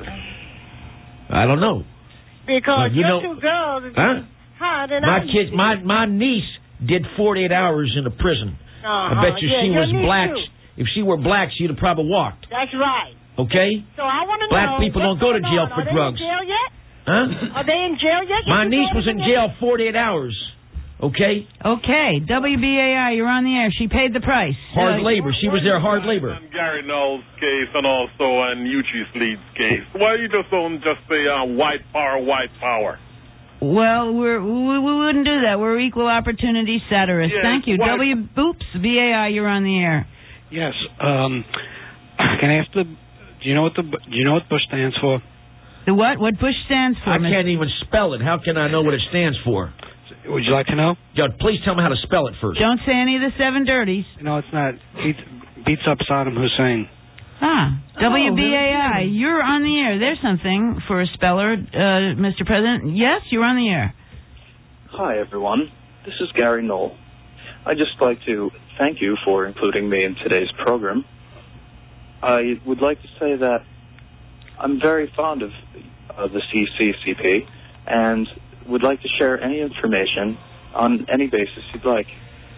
I don't know. Because your two girls... Huh? My kids, my niece did 48 hours in a prison. I bet you she was black. If she were black, she'd have probably walked. That's right. Okay? So I want to know... Black people don't go to jail for drugs. Are they in jail yet? Huh? Are they in jail yet? My niece was in jail 48 hours. Okay? Okay. WBAI, you're on the air. She paid the price. Hard labor. She was there hard labor. And Gary Null's case and also and Uchis Lee's case. Why you don't just say white power, white power? Well, we wouldn't do that. We're equal opportunity satirists. Yes, Thank you. BAI, you're on the air. Yes. Can I ask do you know what Bush stands for? The what? What Bush stands for? I can't even spell it. How can I know what it stands for? Would you like to know? Please tell me how to spell it first. Don't say any of the seven dirties. No, it's not. Beats up Saddam Hussein. WBAI, you're on the air. There's something for a speller, Mr. President. Yes, you're on the air. Hi, everyone. This is Gary Null. I'd just like to thank you for including me in today's program. I would like to say that I'm very fond of the CCCP and would like to share any information on any basis you'd like.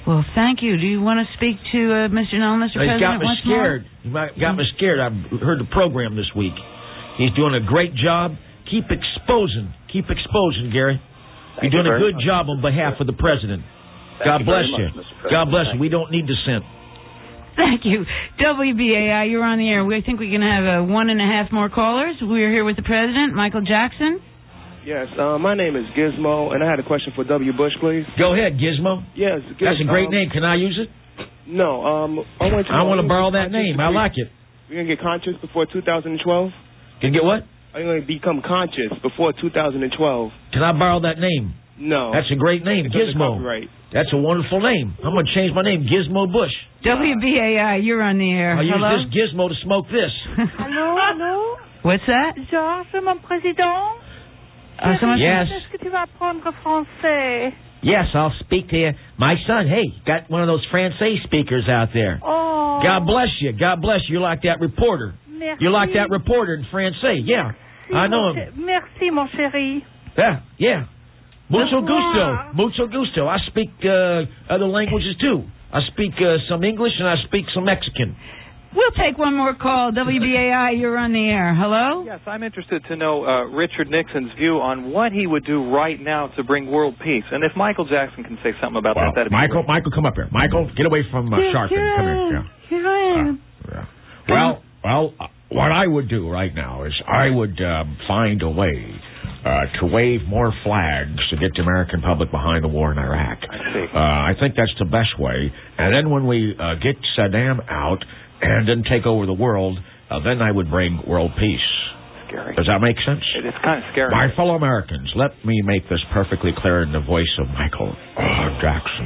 Well, thank you. Do you want to speak to Mr. Null, Mr. President? He got me once scared. He got me scared. I heard the program this week. He's doing a great job. Keep exposing, Gary. You're doing a good job on behalf of the president. God bless you. God bless you. We don't need dissent. Thank you. WBAI, you're on the air. I think we can have 1.5 more callers. We're here with the president, Michael Jackson. Yes, my name is Gizmo, and I had a question for W. Bush, please. Go ahead, Gizmo. Yes, that's a great name. Can I use it? No, I want to borrow that name. I like it. You're going to get conscious before 2012? Can you get what? Are you going to become conscious before 2012? Can I borrow that name? No. That's a great name, Gizmo. That's a wonderful name. I'm going to change my name, Gizmo Bush. WBAI, you're on the air. I'll Hello? use this Gizmo to smoke this. Allô? What's that? Georges, mon président? Yes. Est-ce que tu vas apprendre français? Yes, I'll speak to you. My son, hey, got one of those Francais speakers out there. Oh. God bless you. God bless you. You're like that reporter. Merci. You're like that reporter in Francais. Yeah. Merci, I know him. Merci, mon chéri. Yeah. Mucho gusto. I speak other languages, too. I speak some English and I speak some Mexican. We'll take one more call. WBAI, you're on the air. Hello? Yes, I'm interested to know Richard Nixon's view on what he would do right now to bring world peace. And if Michael Jackson can say something about that'd be great. Michael, come up here. Michael, get away from Sharpton. Come here. Here I am. Well, what I would do right now is I would find a way to wave more flags to get the American public behind the war in Iraq. I think that's the best way. And then when we get Saddam out and then take over the world, then I would bring world peace. Scary. Does that make sense? It is kind of scary. My fellow Americans, let me make this perfectly clear in the voice of Michael Jackson.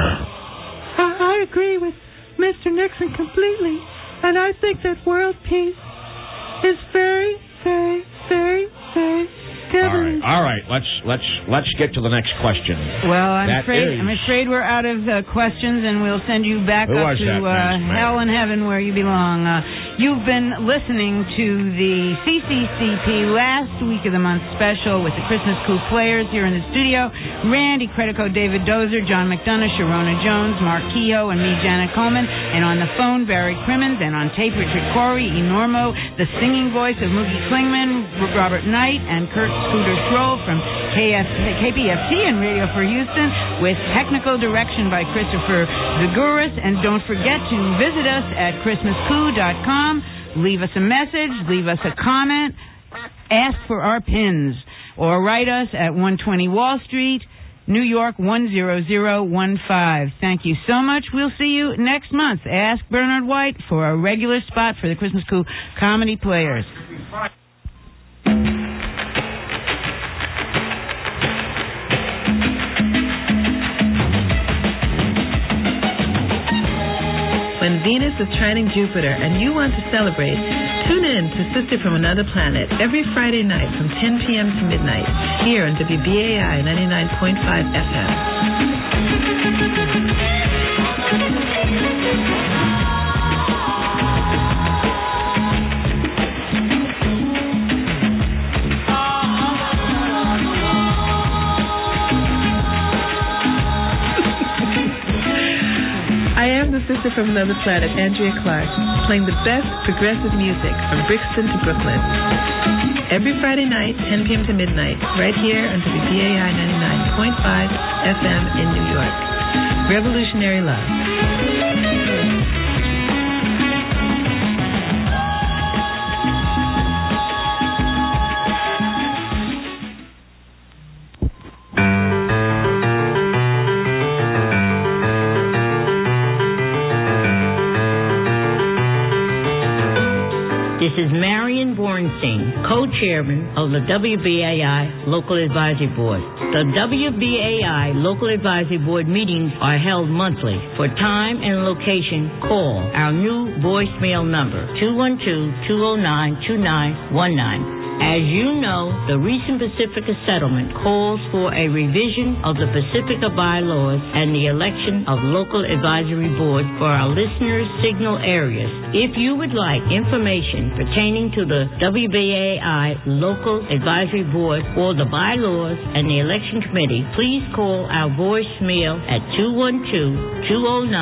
I agree with Mr. Nixon completely, and I think that world peace is very, very, very, very devilish. All right. Let's get to the next question. Well, I'm afraid we're out of questions, and we'll send you back up to hell and heaven where you belong. You've been listening to the CCCP last week of the month special with the Christmas Coup players here in the studio. Randy Credico, David Dozer, John McDonough, Sharona Jones, Mark Kehoe, and me, Janet Coleman. And on the phone, Barry Crimmins. And on tape, Richard Corey, Enormo, the singing voice of Mookie Klingman, Robert Knight, and Kurt Scooter Schroll from KPFT and Radio for Houston, with technical direction by Christopher Zaguris. And don't forget to visit us at ChristmasCou.com. Leave us a message, leave us a comment, ask for our pins, or write us at 120 Wall Street, New York 10015. Thank you so much. We'll see you next month. Ask Bernard White for a regular spot for the Christmas Coup Comedy Players. When Venus is trining Jupiter and you want to celebrate, tune in to Sister from Another Planet every Friday night from 10 p.m. to midnight here on WBAI 99.5 FM. I am the Sister from Another Planet, Andrea Clark, playing the best progressive music from Brixton to Brooklyn. Every Friday night, 10 p.m. to midnight, right here on WBAI 99.5 FM in New York. Revolutionary Love. This is Marion Bornstein, co-chairman of the WBAI Local Advisory Board. The WBAI Local Advisory Board meetings are held monthly. For time and location, call our new voicemail number, 212-209-2919. As you know, the recent Pacifica settlement calls for a revision of the Pacifica bylaws and the election of local advisory board for our listeners' signal areas. If you would like information pertaining to the WBAI local advisory board or the bylaws and the election committee, please call our voicemail at 212-209